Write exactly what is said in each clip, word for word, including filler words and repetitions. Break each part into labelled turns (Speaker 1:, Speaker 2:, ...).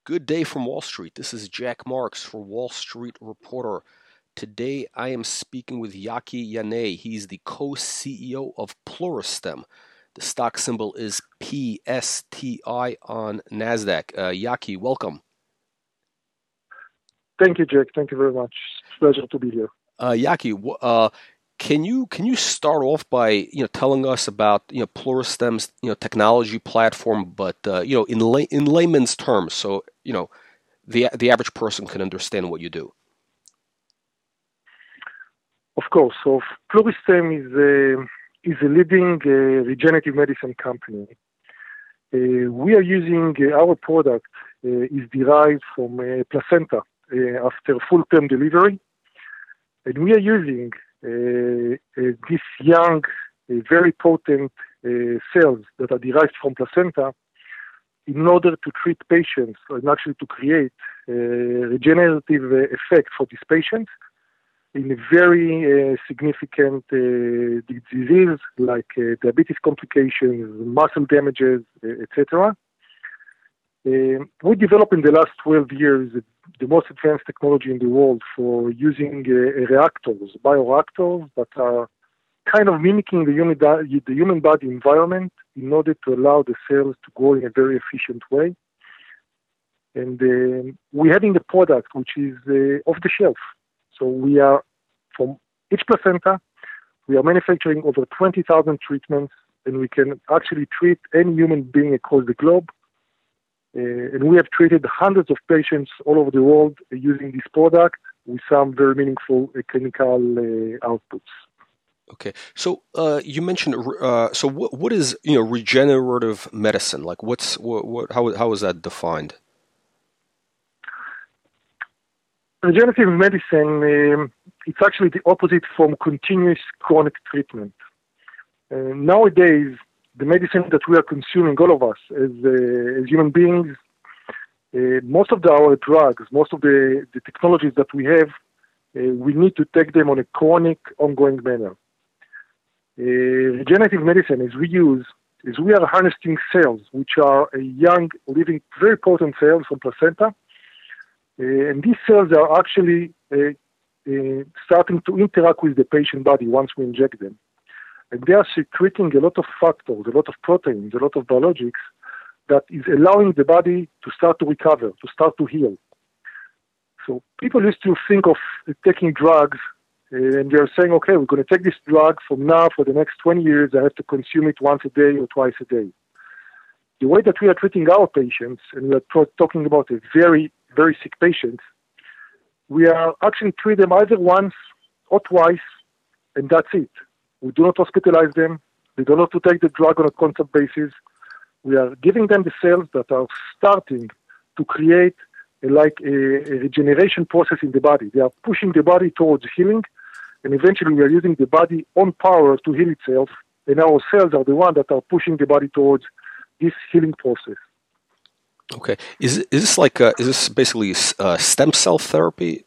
Speaker 1: Good day from Wall Street. This is Jack Marks for Wall Street Reporter. Today I am speaking with Yaki Yanai. He's the co-C E O of Pluristem. The stock symbol is P S T I on NASDAQ. Uh, Yaki, welcome.
Speaker 2: Thank you, Jack. Thank you very much. It's a pleasure to be here.
Speaker 1: Uh, Yaki, uh, can you can you start off by you know telling us about you know Pluristem's you know technology platform, but uh, you know in lay, in layman's terms, so you know the the average person can understand what you do.
Speaker 2: Of course. So Pluristem is a is a leading uh, regenerative medicine company. Uh, we are using uh, our product uh, is derived from uh, placenta uh, after full-term delivery, and we are using uh, uh, this young, uh, very potent uh, cells that are derived from placenta in order to treat patients and actually to create uh, regenerative uh, effect for these patients in a very uh, significant uh, disease like uh, diabetes complications, muscle damages, uh, et cetera. Uh, we developed in the last twelve years the most advanced technology in the world for using uh, reactors, bioreactors that are kind of mimicking the human, the human body environment in order to allow the cells to grow in a very efficient way. And uh, we're having a product which is uh, off the shelf. So we are, from each placenta, we are manufacturing over twenty thousand treatments, and we can actually treat any human being across the globe. Uh, and we have treated hundreds of patients all over the world uh, using this product with some very meaningful uh, clinical uh, outputs.
Speaker 1: Okay, so uh, you mentioned uh, so what what is you know regenerative medicine? Like, what's what, what how how is that defined?
Speaker 2: Regenerative medicine, um, it's actually the opposite from continuous chronic treatment. Uh, nowadays, the medicine that we are consuming, all of us, as, uh, as human beings, uh, most of the, our drugs, most of the, the technologies that we have, uh, we need to take them on a chronic, ongoing manner. Uh, regenerative medicine, as we use, is we are harnessing cells, which are a young, living, very potent cells from placenta. Uh, and these cells are actually uh, uh, starting to interact with the patient body once we inject them. And they are secreting a lot of factors, a lot of proteins, a lot of biologics that is allowing the body to start to recover, to start to heal. So people used to think of taking drugs, uh, and they're saying, okay, we're going to take this drug from now for the next twenty years. I have to consume it once a day or twice a day. The way that we are treating our patients, and we are t- talking about a very, very sick patients, we are actually treat them either once or twice, and that's it. We do not hospitalize them. They don't have to take the drug on a constant basis. We are giving them the cells that are starting to create a, like a, a regeneration process in the body. They are pushing the body towards healing, and eventually we are using the body own power to heal itself, and our cells are the ones that are pushing the body towards this healing process.
Speaker 1: Okay, is is this like a, is this basically uh, stem cell therapy?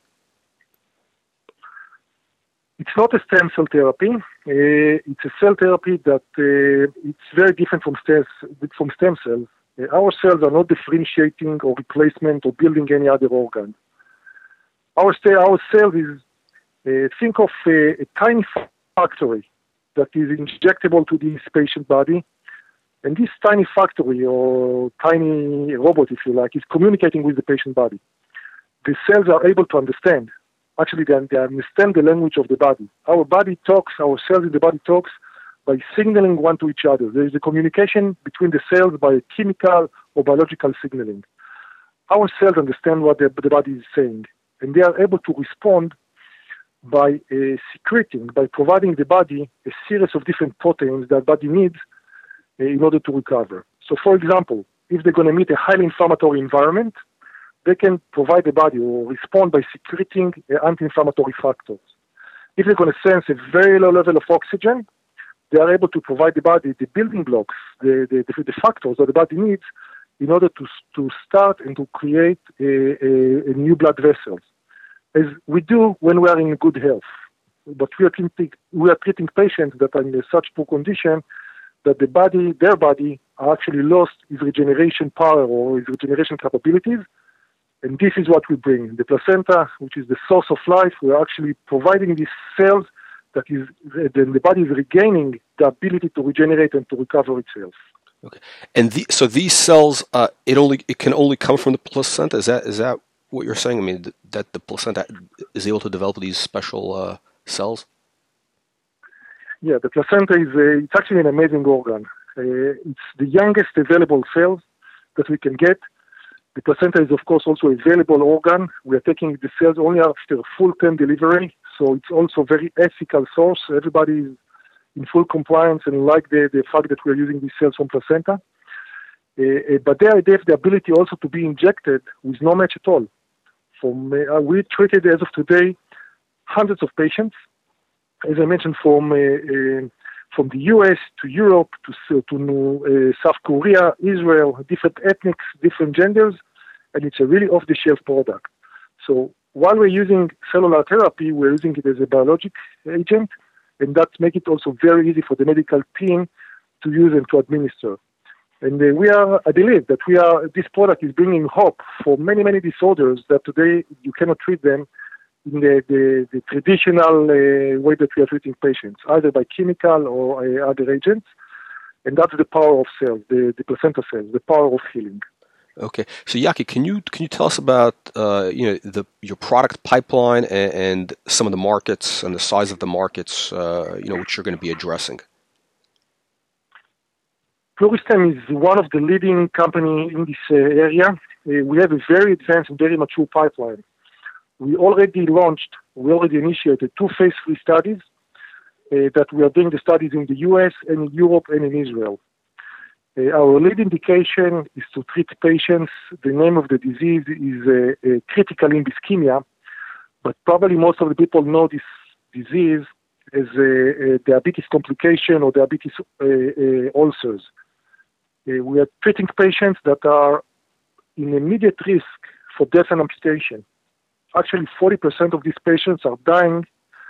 Speaker 2: It's not a stem cell therapy. Uh, it's a cell therapy that uh, it's very different from stem, from stem cells. Uh, our cells are not differentiating or replacement or building any other organ. Our, st- our cells is, uh, think of a, a tiny factory that is injectable to this patient body. And this tiny factory or tiny robot, if you like, is communicating with the patient body. The cells are able to understand. Actually, they, they understand the language of the body. Our body talks, our cells in the body talks by signaling one to each other. There is a communication between the cells by chemical or biological signaling. Our cells understand what the, the body is saying, and they are able to respond by uh, secreting, by providing the body a series of different proteins that the body needs uh, in order to recover. So, for example, if they're going to meet a highly inflammatory environment, they can provide the body or respond by secreting uh, anti-inflammatory factors. If they're going to sense a very low level of oxygen, they are able to provide the body the building blocks, the, the, the, the factors that the body needs in order to, to start and to create a, a, a new blood vessels, as we do when we are in good health. But we are treating, we are treating patients that are in such poor condition that the body, their body, are actually lost its regeneration power or its regeneration capabilities, And this is what we bring. The placenta, which is the source of life, we're actually providing these cells that is, then the body is regaining the ability to regenerate and to recover itself.
Speaker 1: Okay. And the, so these cells, uh, it only it can only come from the placenta? Is that is that what you're saying? I mean, th- that the placenta is able to develop these special uh, cells?
Speaker 2: Yeah, the placenta is uh, it's actually an amazing organ. Uh, it's the youngest available cells that we can get. The placenta is, of course, also a available organ. We are taking the cells only after full-term delivery, so it's also a very ethical source. Everybody is in full compliance and like the, the fact that we're using these cells from placenta. Uh, uh, but they, they have the ability also to be injected with no match at all. From, uh, we treated, as of today, hundreds of patients, as I mentioned, from uh, uh, from the U S to Europe to to uh, South Korea, Israel, different ethnics, different genders, and it's a really off-the-shelf product. So while we're using cellular therapy, we're using it as a biologic agent, and that makes it also very easy for the medical team to use and to administer. And uh, we are, I believe that we are, this product is bringing hope for many, many disorders that today you cannot treat them in the, the, the traditional uh, way that we are treating patients, either by chemical or uh, other agents. And that's the power of cells, the, the placenta cells, the power of healing.
Speaker 1: Okay, so Yaki, can you can you tell us about uh, you know the your product pipeline and, and some of the markets and the size of the markets uh, you know which you're going to be addressing?
Speaker 2: Pluristem is one of the leading companies in this uh, area. Uh, we have a very advanced and very mature pipeline. We already launched, we already initiated two phase three studies uh, that we are doing the studies in the U S and in Europe and in Israel. Uh, our lead indication is to treat patients. The name of the disease is uh, uh, critical limb ischemia, but probably most of the people know this disease as a, a diabetes complication or diabetes uh, uh, ulcers. Uh, we are treating patients that are in immediate risk for death and amputation. Actually, forty percent of these patients are dying.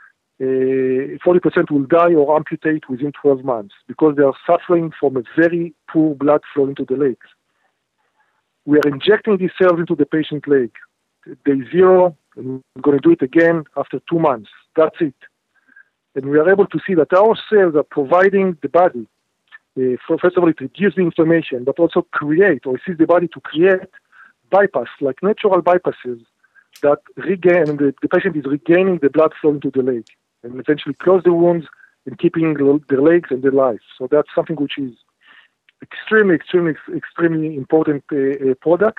Speaker 2: Uh, forty percent will die or amputate within twelve months because they are suffering from a very poor blood flow into the legs. We are injecting these cells into the patient's leg. Day zero, and we're going to do it again after two months. That's it. And we are able to see that our cells are providing the body, uh, for, first of all, it reduces the inflammation, but also create or assist the body to create bypass, like natural bypasses, that regain, and the, the patient is regaining the blood flow into the leg and essentially close the wounds and keeping the, their legs and their life. So that's something which is extremely, extremely, extremely important uh, uh, product.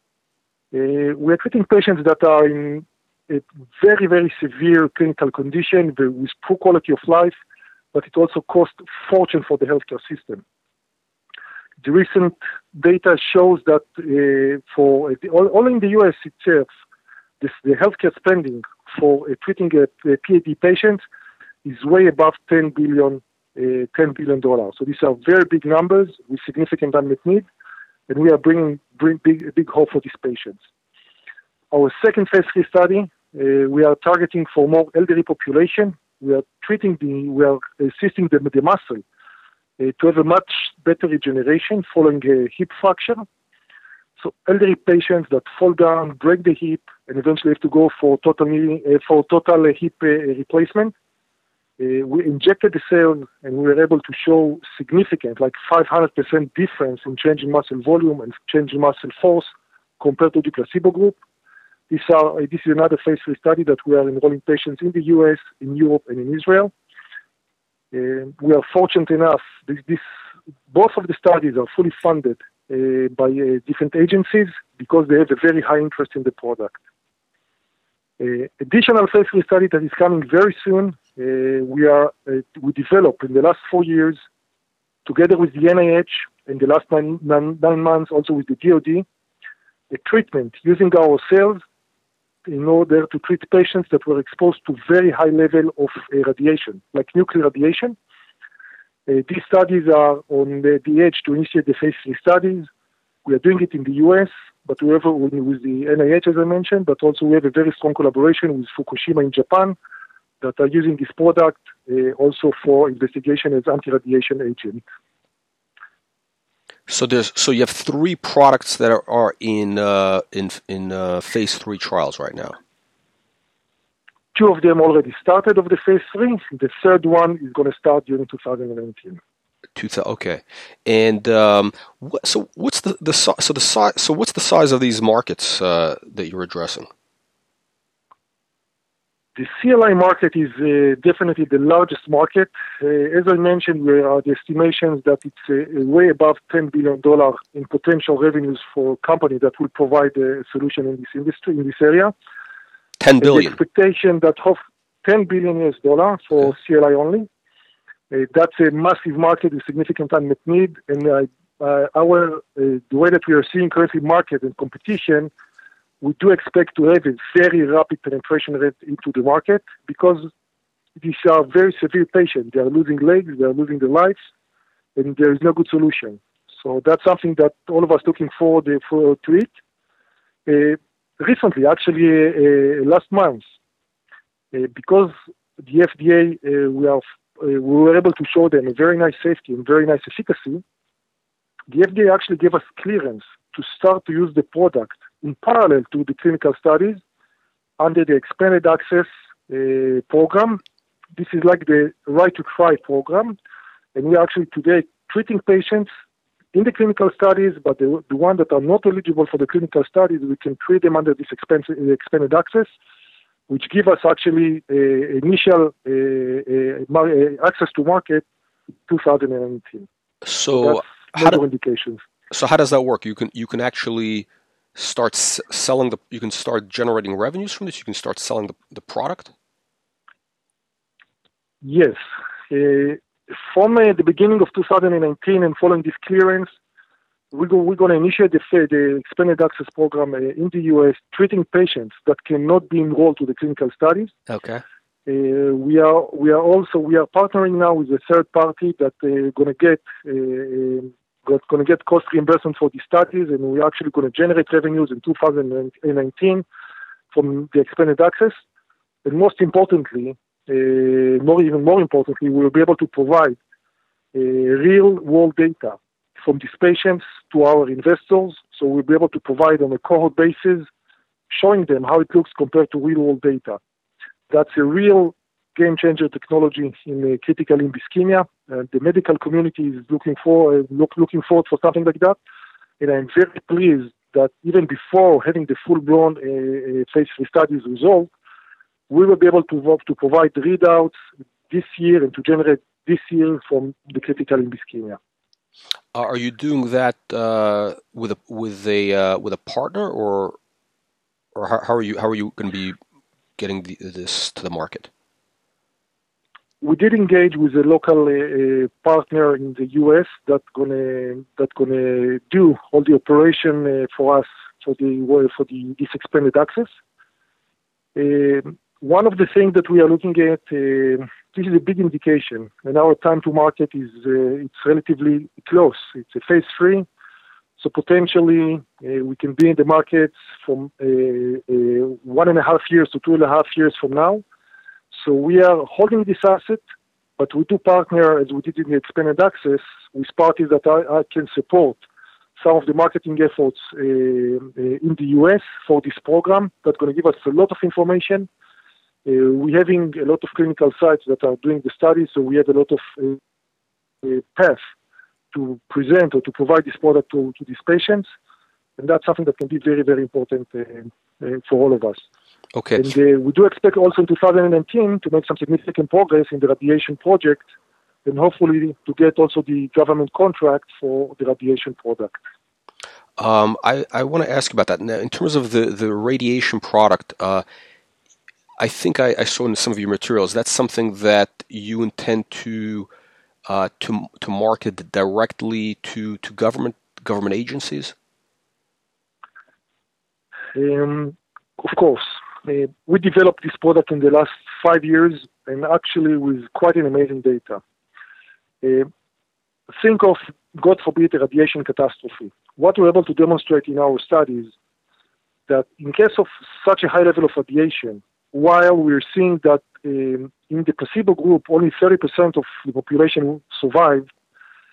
Speaker 2: Uh, we are treating patients that are in a very, very severe clinical condition with poor quality of life, but it also costs fortune for the healthcare system. The recent data shows that uh, for the, only in the U S itself, this, the healthcare spending for uh, treating a, a P A D patient is way above ten billion dollars. So these are very big numbers with significant unmet need, and we are bringing bring big, a big hope for these patients. Our second phase three study, uh, we are targeting for more elderly population. We are treating the, we are assisting the, the muscle uh, to have a much better regeneration following a hip fracture. So elderly patients that fall down, break the hip, and eventually have to go for total knee, uh, for total uh, hip uh, replacement. Uh, we injected the cells, and we were able to show significant, like five hundred percent difference in change in muscle volume and change in muscle force compared to the placebo group. These are, uh, this is another phase three study that we are enrolling patients in the U S, in Europe, and in Israel. Uh, we are fortunate enough, this, this, both of the studies are fully funded uh, by uh, different agencies because they have a very high interest in the product. Uh, additional phase three study that is coming very soon, uh, we are uh, we developed in the last four years, together with the N I H, in the last nine, nine, nine months, also with the D O D, a treatment using our cells in order to treat patients that were exposed to very high level of uh, radiation, like nuclear radiation. Uh, these studies are on the, the edge to initiate the phase three studies. We are doing it in the U S, but we have with, with the N I H, as I mentioned, but also we have a very strong collaboration with Fukushima in Japan that are using this product uh, also for investigation as anti-radiation agent.
Speaker 1: So there's so you have three products that are, are in uh, in in uh, phase three trials right now.
Speaker 2: Two of them already started of the phase three. The third one is going to start during two thousand nineteen.
Speaker 1: Two th- okay, and um, what, so what's the the si- so the size so what's the size of these markets uh, that you're addressing?
Speaker 2: The C L I market is uh, definitely the largest market. Uh, as I mentioned, there are the estimations that it's uh, way above ten billion dollars in potential revenues for companies that will provide a solution in this industry, in this area.
Speaker 1: ten billion.
Speaker 2: And the expectation that of ten billion U S dollars for okay. C L I only. Uh, that's a massive market with significant unmet need. And uh, uh, our uh, the way that we are seeing currently market and competition, we do expect to have a very rapid penetration rate into the market because these are very severe patients. They are losing legs, they are losing their lives, and there is no good solution. So that's something that all of us looking forward for, to it. Uh, recently, actually, uh, last month, uh, because the F D A, uh, we, are, uh, we were able to show them a very nice safety and very nice efficacy, the F D A actually gave us clearance to start to use the product in parallel to the clinical studies under the expanded access uh, program. This is like the right to try program. And we are actually today treating patients in the clinical studies, but the, the ones that are not eligible for the clinical studies, we can treat them under this expensive, expanded access, which give us actually uh, initial uh, uh, access to market in two thousand nineteen.
Speaker 1: So,
Speaker 2: so
Speaker 1: how do,
Speaker 2: indications.
Speaker 1: So how does that work? You can you can actually start s- selling the you can start generating revenues from this. You can start selling the, the product.
Speaker 2: Yes, uh, from uh, the beginning of two thousand nineteen and following this clearance, we go, we're going to initiate the, the expanded access program uh, in the U S, treating patients that cannot be enrolled to the clinical studies.
Speaker 1: Okay.
Speaker 2: Uh, we are we are also we are partnering now with a third party that uh, going to get. Uh, going to get cost reimbursement for these studies, and we're actually going to generate revenues in two thousand nineteen from the expanded access. And most importantly, uh, more even more importantly, we'll be able to provide uh, real-world data from these patients to our investors. So we'll be able to provide on a cohort basis, showing them how it looks compared to real-world data. That's a real game-changer technology in uh, critical limb ischemia. Uh, the medical community is looking for uh, look, looking forward for something like that, and I'm very pleased that even before having the full-blown uh, phase three studies resolved, we will be able to work to provide readouts this year and to generate this year from the critical limb ischemia.
Speaker 1: Are you doing that uh, with a with a uh, with a partner, or or how, how are you how are you going to be getting the, this to the market?
Speaker 2: We did engage with a local uh, partner in the U S that's gonna that gonna do all the operation uh, for us for the for the this expanded access. Uh, one of the things that we are looking at, uh, this is a big indication, and our time to market is uh, it's relatively close. It's a phase three, so potentially uh, we can be in the markets from uh, uh, one and a half years to two and a half years from now. So we are holding this asset, but we do partner, as we did in the expanded access, with parties that I, I can support some of the marketing efforts uh, uh, in the U S for this program. That's going to give us a lot of information. Uh, we're having a lot of clinical sites that are doing the studies, so we have a lot of uh, uh, paths to present or to provide this product to, to these patients. And that's something that can be very, very important uh, uh, for all of us.
Speaker 1: Okay.
Speaker 2: And uh, we do expect also in two thousand nineteen to make some significant progress in the radiation project and hopefully to get also the government contract for the radiation product.
Speaker 1: Um, I, I want to ask about that. Now, in terms of the, the radiation product, uh, I think I, I saw in some of your materials, that's something that you intend to uh, to to market directly to, to government government agencies?
Speaker 2: Um, of course. Uh, we developed this product in the last five years and actually with quite an amazing data. Uh, think of, God forbid, a radiation catastrophe. What we're able to demonstrate in our studies that in case of such a high level of radiation, while we're seeing that um, in the placebo group, only thirty percent of the population survived,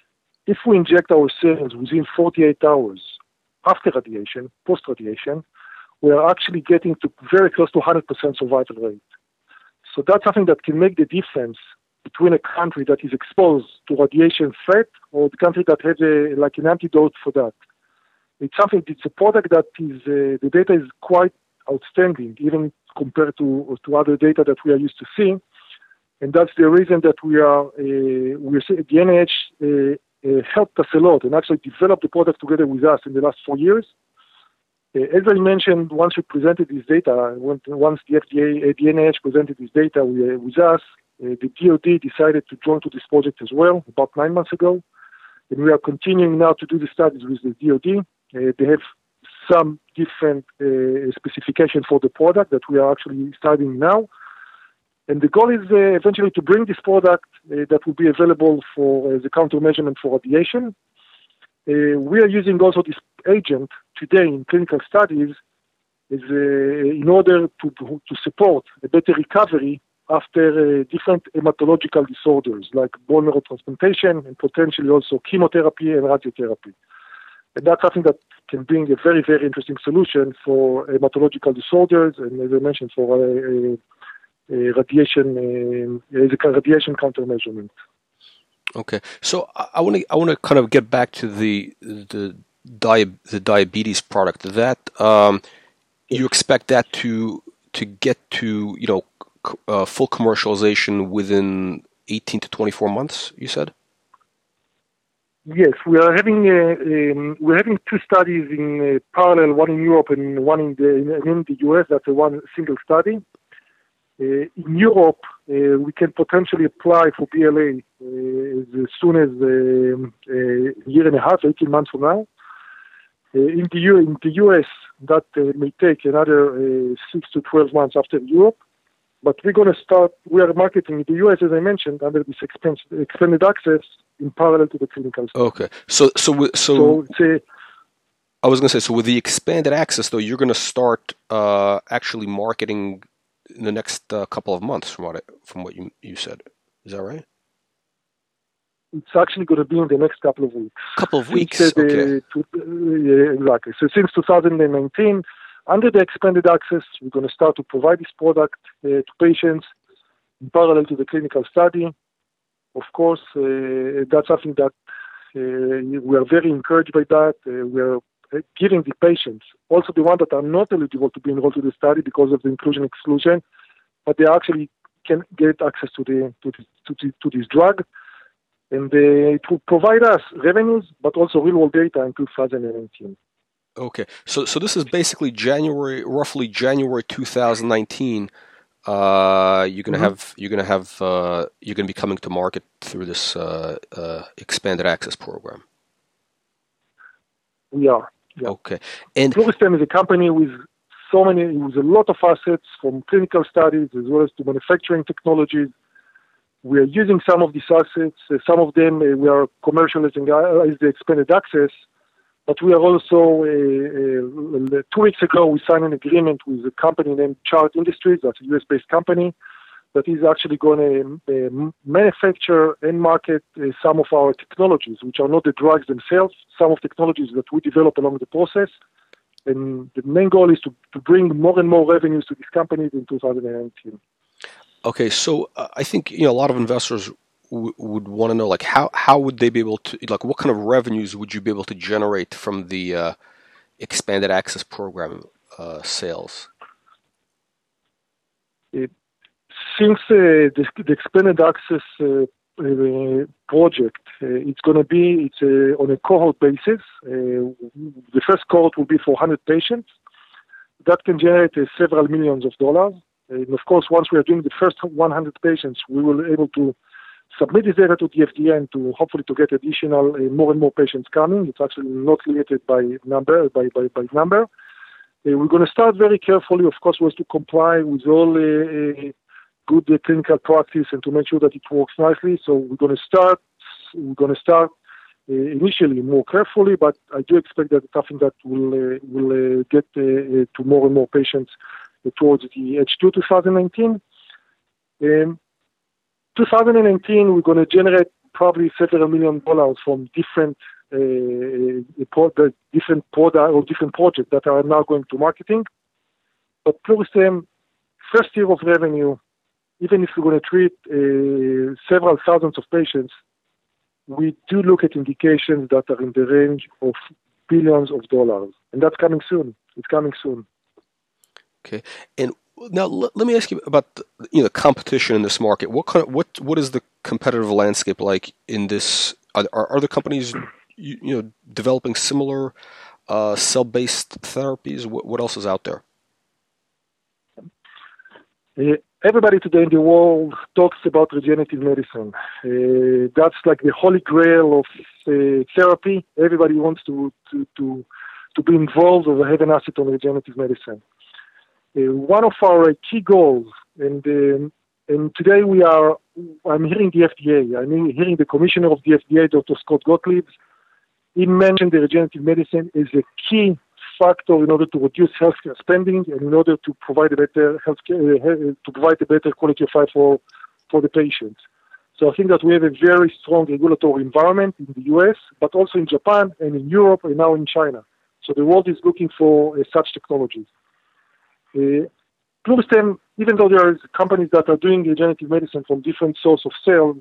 Speaker 2: if we inject our cells within forty-eight hours after radiation, post-radiation, we are actually getting to very close to one hundred percent survival rate. So that's something that can make the difference between a country that is exposed to radiation threat or the country that has a, like an antidote for that. It's something, it's a product that is, uh, the data is quite outstanding, even compared to, to other data that we are used to seeing. And that's the reason that we are, uh, we're, the N I H uh, uh, helped us a lot and actually developed the product together with us in the last four years. Uh, as I mentioned, once we presented this data, once the F D A, uh, the N I H presented this data with, uh, with us, uh, the D O D decided to join to this project as well about nine months ago. And we are continuing now to do the studies with the D O D. Uh, they have some different uh, specifications for the product that we are actually studying now. And the goal is uh, eventually to bring this product uh, that will be available for as a countermeasurement for radiation. Uh, we are using also this agent today in clinical studies is, uh, in order to, to support a better recovery after uh, different hematological disorders like bone marrow transplantation and potentially also chemotherapy and radiotherapy. And that's something that can bring a very, very interesting solution for hematological disorders and, as I mentioned, for uh, uh, radiation, uh, as a radiation countermeasurement.
Speaker 1: Okay, so I want to I want to kind of get back to the the di- the diabetes product. That um, you expect that to to get to you know uh, full commercialization within eighteen to twenty-four months. You said.
Speaker 2: Yes, we are having uh, um, we're having two studies in uh, parallel, one in Europe and one in the in, in the U S. That's a one single study. Uh, in Europe, uh, we can potentially apply for B L A uh, as soon as um, a year and a half, eighteen months from now. Uh, in the U in the U S, that uh, may take another uh, six to twelve months after Europe. But we're going to start. We are marketing in the U S, as I mentioned, under this expense, expanded access in parallel to the clinical study.
Speaker 1: Okay, so so so.
Speaker 2: so it's a,
Speaker 1: I was going to say, so with the expanded access, though, you're going to start uh, actually marketing in the next uh, couple of months, from what I, from what you you said. Is that right?
Speaker 2: It's actually going to be in the next couple of weeks.
Speaker 1: Couple of weeks,
Speaker 2: since, uh,
Speaker 1: okay.
Speaker 2: To, uh, yeah, exactly. So since two thousand nineteen, under the expanded access, we're going to start to provide this product uh, to patients in parallel to the clinical study. Of course, uh, that's something that uh, we are very encouraged by that. Uh, we are giving the patients, also the ones that are not eligible to be enrolled to the study because of the inclusion-exclusion, but they actually can get access to the to, the, to, the, to this drug. And uh, it will provide us revenues, but also real-world data in two thousand nineteen.
Speaker 1: Okay, so so this is basically January, roughly January two thousand nineteen. Uh, you're gonna mm-hmm. have you're gonna have uh, you're gonna be coming to market through this uh, uh, expanded access program.
Speaker 2: We are. Yeah.
Speaker 1: Okay, and
Speaker 2: Pluristem is a company with so many, with a lot of assets from clinical studies as well as to manufacturing technologies. We are using some of these assets. Uh, some of them uh, we are commercializing uh, as the expanded access. But we are also, uh, uh, two weeks ago, we signed an agreement with a company named Chart Industries, that's a U S-based company, that is actually going to uh, manufacture and market uh, some of our technologies, which are not the drugs themselves, some of technologies that we develop along the process. And the main goal is to, to bring more and more revenues to these companies in two thousand nineteen.
Speaker 1: Okay, so uh, I think you know a lot of investors w- would want to know, like, how how would they be able to, like, what kind of revenues would you be able to generate from the uh, expanded access program uh, sales?
Speaker 2: It, since uh, the, the expanded access uh, uh, project, uh, it's going to be it's uh, on a cohort basis. Uh, the first cohort will be for one hundred patients. That can generate uh, several millions of dollars. And of course, once we are doing the first one hundred patients, we will be able to submit this data to the F D A and to hopefully to get additional uh, more and more patients coming. It's actually not limited by number. By by, by number. Uh, we're going to start very carefully, of course, was to comply with all uh, uh, good uh, clinical practice and to make sure that it works nicely. So we're going to start. We're going to start uh, initially more carefully, but I do expect that it's something that will uh, will uh, get uh, uh, to more and more patients towards the H two twenty nineteen. Um, twenty nineteen, we're going to generate probably several million dollars from different uh, pro- different product or different projects that are now going to marketing. But Pluristem, first year of revenue, even if we're going to treat uh, several thousands of patients, we do look at indications that are in the range of billions of dollars, and that's coming soon. It's coming soon.
Speaker 1: Okay, and now let, let me ask you about the, you know, competition in this market. What kind of, what what is the competitive landscape like in this? Are are other companies you, you know developing similar uh, cell-based therapies? What what else is out there?
Speaker 2: Uh, everybody today in the world talks about regenerative medicine. Uh, that's like the holy grail of uh, therapy. Everybody wants to, to, to, to be involved or have an asset on regenerative medicine. Uh, one of our key goals, and, um, and today we are, I'm hearing the F D A, I'm hearing the commissioner of the F D A, Doctor Scott Gottlieb. He mentioned the regenerative medicine is a key factor in order to reduce healthcare spending and in order to provide a better healthcare, uh, to provide a better quality of life for, for the patients. So I think that we have a very strong regulatory environment in the U S, but also in Japan and in Europe and now in China. So the world is looking for uh, such technologies. Uh, Pluristem, even though there are companies that are doing regenerative medicine from different sources of cells,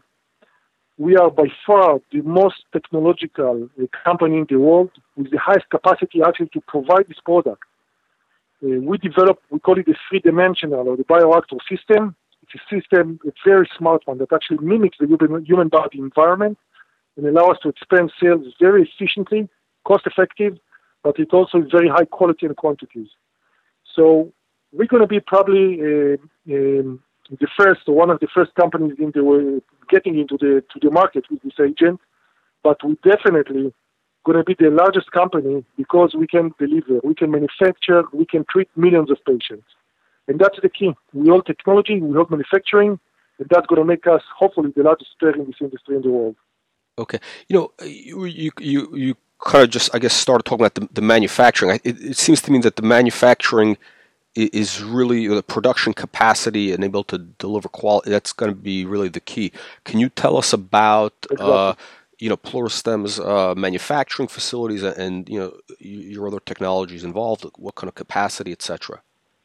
Speaker 2: we are by far the most technological uh, company in the world with the highest capacity actually to provide this product. Uh, we developed, we call it the three-dimensional or the bioreactor system. It's a system, a very smart one that actually mimics the human, human body environment and allows us to expand cells very efficiently, cost-effective, but it also is very high quality and quantities. So we're going to be probably uh, um, the first or one of the first companies in the way getting into the to the market with this agent, but we definitely going to be the largest company because we can deliver, we can manufacture, we can treat millions of patients, and that's the key. We hold technology, we hold manufacturing, and that's going to make us hopefully the largest player in this industry in the world.
Speaker 1: Okay, you know, you you you, you kind of just I guess started talking about the, the manufacturing. It, it seems to me that the manufacturing is really the production capacity and able to deliver quality. That's going to be really the key. Can you tell us about, exactly. uh, you know, Pluristem's uh, manufacturing facilities and, you know, your other technologies involved? What kind of capacity, et cetera?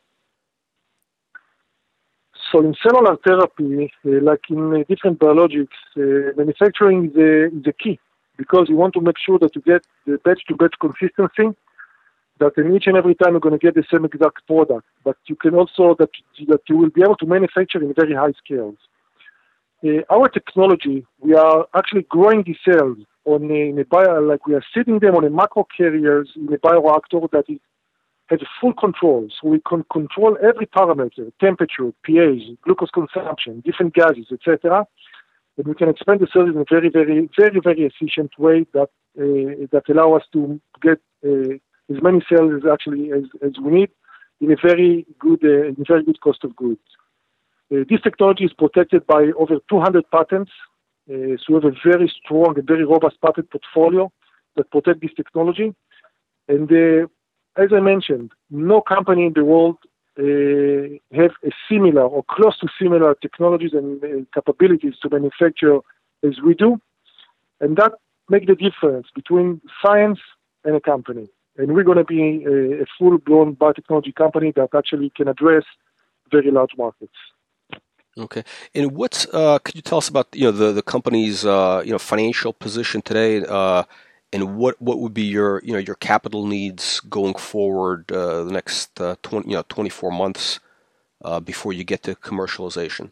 Speaker 2: So in cellular therapy, uh, like in uh, different biologics, uh, manufacturing is a, is a key because you want to make sure that you get the batch-to-batch consistency, that in each and every time you're going to get the same exact product, but you can also, that, that you will be able to manufacture in very high scales. Uh, our technology, we are actually growing the cells on a, in a bio, like we are sitting them on a macro carriers in a bioreactor that is, has a full control. So we can control every parameter, temperature, pH, glucose consumption, different gases, et cetera. And we can expand the cells in a very, very, very, very efficient way that uh, that allow us to get uh, as many cells as actually as, as we need in a very good, uh, in a very good cost of goods. Uh, this technology is protected by over two hundred patents, uh, so we have a very strong and very robust patent portfolio that protect this technology. And uh, as I mentioned, no company in the world uh, have a similar or close to similar technologies and uh, capabilities to manufacture as we do, and that makes the difference between science and a company. And we're going to be a, a full-blown biotechnology company that actually can address very large markets.
Speaker 1: Okay, and what's uh, could you tell us about you know the the company's uh, you know financial position today, uh, and what, what would be your you know your capital needs going forward uh, the next uh, twenty you know twenty-four months uh, before you get to commercialization?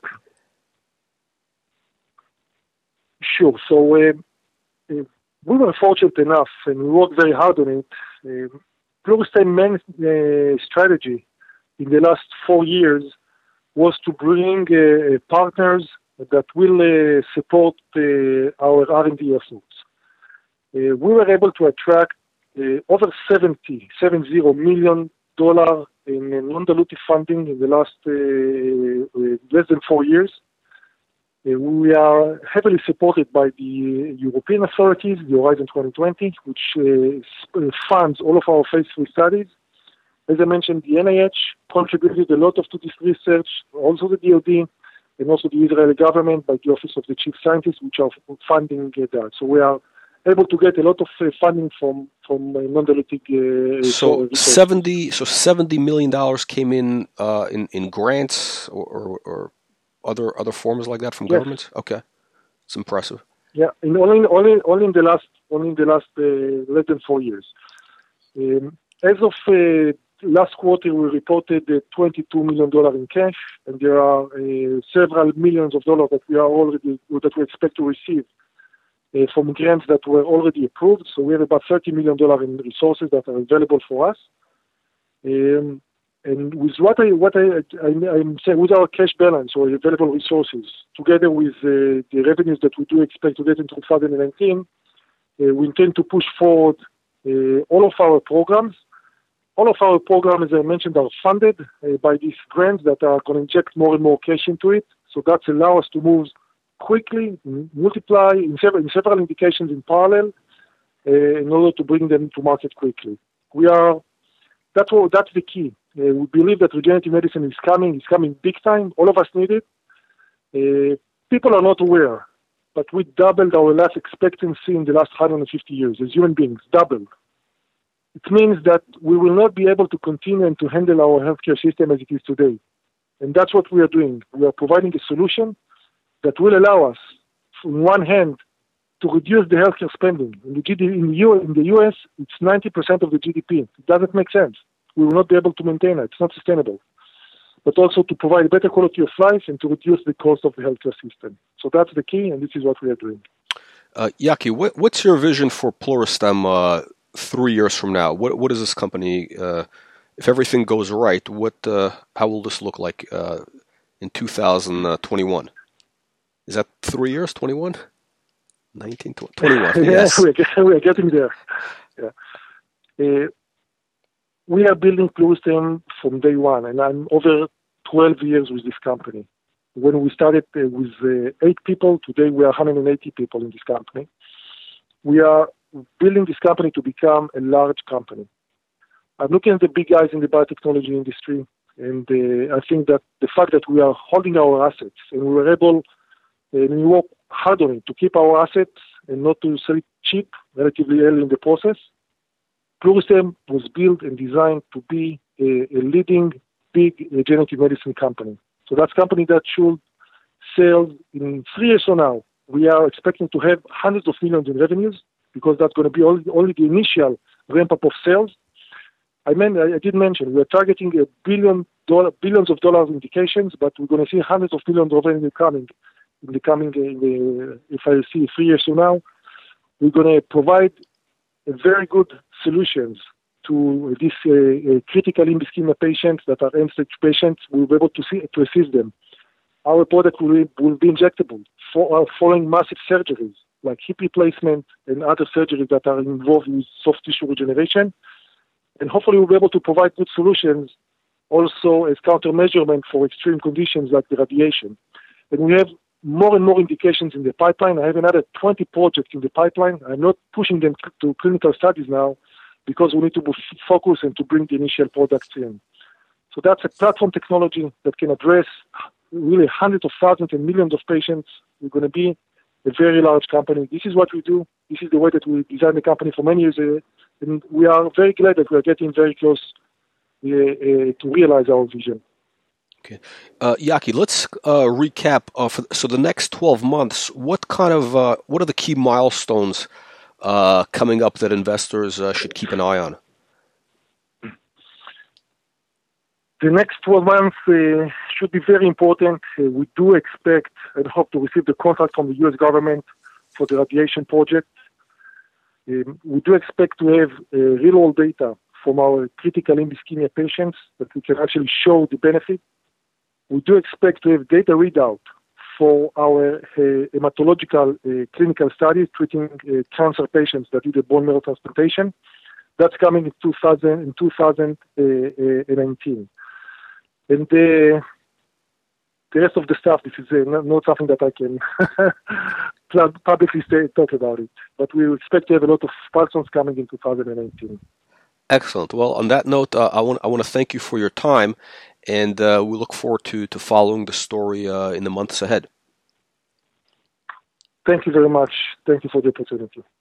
Speaker 2: Sure. So uh, uh, we were fortunate enough, and we worked very hard on it. Uh, Pluristem's main uh, strategy in the last four years was to bring uh, partners that will uh, support uh, our R and D efforts. Uh, we were able to attract uh, over seventy million dollars in non-dilutive funding in the last uh, uh, less than four years. Uh, we are heavily supported by the European authorities, the Horizon twenty twenty, which uh, funds all of our phase three studies. As I mentioned, the N I H contributed a lot of to this research, also the D O D, and also the Israeli government by the Office of the Chief Scientist, which are funding uh, that. So we are able to get a lot of uh, funding from from uh, non-dilutive. Uh,
Speaker 1: so seventy, so seventy million dollars came in uh, in in grants or, or, or other other forms like that from
Speaker 2: yes.
Speaker 1: governments. Okay, it's impressive.
Speaker 2: Yeah, in only only only in the last only in the last uh, less than four years. Um, as of uh, last quarter, we reported uh, twenty-two million dollars in cash, and there are uh, several millions of dollars that we are already that we expect to receive uh, from grants that were already approved. So we have about thirty million dollars in resources that are available for us. Um, and with what I what I, I I'm saying, with our cash balance or available resources, together with uh, the revenues that we do expect to get in two thousand nineteen, uh, we intend to push forward uh, all of our programs. All of our programs, as I mentioned, are funded uh, by these grants that are going to inject more and more cash into it. So that allows us to move quickly, multiply in several, in several indications in parallel, uh, in order to bring them to market quickly. We are that's what, that's the key. Uh, we believe that regenerative medicine is coming. It's coming big time. All of us need it. Uh, people are not aware, but we doubled our life expectancy in the last one hundred fifty years as human beings. Doubled. It means that we will not be able to continue and to handle our healthcare system as it is today. And that's what we are doing. We are providing a solution that will allow us, on one hand, to reduce the healthcare spending. In the, G D P, in the, U, in the U S, it's ninety percent of the G D P. It doesn't make sense. We will not be able to maintain it. It's not sustainable. But also to provide better quality of life and to reduce the cost of the healthcare system. So that's the key, and this is what we are doing.
Speaker 1: Uh, Yaki, what, what's your vision for Pluristem uh, three years from now? What what is this company? Uh, if everything goes right, what uh, how will this look like uh, in two thousand twenty-one? Is that three years? twenty-one? nineteen, twenty, twenty-one. Yes,
Speaker 2: we are, we are getting there. Yeah. Uh, we are building Pluristem from day one, and I'm over twelve years with this company. When we started uh, with uh, eight people, today we are one hundred eighty people in this company. We are building this company to become a large company. I'm looking at the big guys in the biotechnology industry, and uh, I think that the fact that we are holding our assets and we were able, uh, and we work hard on it to keep our assets and not to sell it cheap relatively early in the process. Pluristem was built and designed to be a, a leading big regenerative medicine company. So that's a company that should sell in three years from now. We are expecting to have hundreds of millions in revenues, because that's going to be only, only the initial ramp-up of sales. I mean, I, I did mention we are targeting a billion dollar, billions of dollars indications, but we're going to see hundreds of millions of revenue coming in the coming. In the, if I see three years from now, we're going to provide a very good solutions to these uh, uh, critical limb ischemia patients that are end-stage patients. We'll be able to see to assist them. Our product will be, will be injectable for uh, following massive surgeries, like hip replacement and other surgeries that are involved with soft tissue regeneration. And hopefully we'll be able to provide good solutions also as countermeasurement for extreme conditions like the radiation. And we have more and more indications in the pipeline. I have another twenty projects in the pipeline. I'm not pushing them to clinical studies now because we need to focus and to bring the initial products in. So that's a platform technology that can address really hundreds of thousands and millions of patients. We're going to be a very large company. This is what we do. This is the way that we designed the company for many years. Uh, and we are very glad that we are getting very close uh, uh, to realize our vision.
Speaker 1: Okay. Uh, Yaki, let's uh, recap. Uh, for, so the next twelve months, what kind of, uh, what are the key milestones uh, coming up that investors uh, should keep an eye on?
Speaker 2: The next twelve months uh, should be very important. Uh, we do expect and hope to receive the contract from the U S government for the radiation project. Um, we do expect to have uh, real-world data from our critical limb ischemia patients that we can actually show the benefit. We do expect to have data readout for our uh, hematological uh, clinical studies treating uh, cancer patients that need a bone marrow transplantation. That's coming in two thousand, in two thousand nineteen. And the, the rest of the stuff, this is uh, not, not something that I can publicly say, talk about it. But we expect to have a lot of milestones coming in two thousand nineteen.
Speaker 1: Excellent. Well, on that note, uh, I want I want to thank you for your time, and uh, we look forward to, to following the story uh, in the months ahead.
Speaker 2: Thank you very much. Thank you for the opportunity.